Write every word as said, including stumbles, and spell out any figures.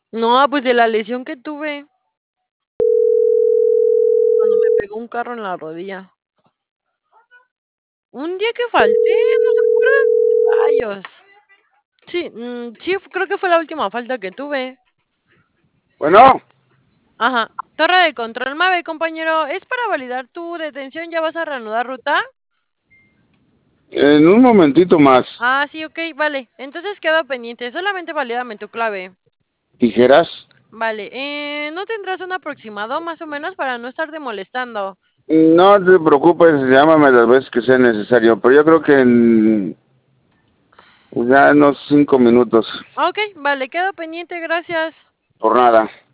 No, pues de la lesión que tuve. Cuando me pegó un carro en la rodilla. Un día que falté, ¿no se acuerdan? Rayos. Sí, mm, sí, f creo que fue la última falta que tuve. Bueno. Ajá. Torre de control MAVE, compañero, ¿es para validar tu detención? ¿Ya vas a reanudar ruta? En un momentito más. Ah, sí, okey, vale. Entonces quedo pendiente, solamente valídame tu clave. ¿Tijeras? Vale, eh, ¿no tendrás un aproximado, más o menos, para no estarte molestando? No te preocupes, llámame las veces que sea necesario, pero yo creo que en ya unos cinco minutos. Okey, vale, quedo pendiente, gracias. Por nada.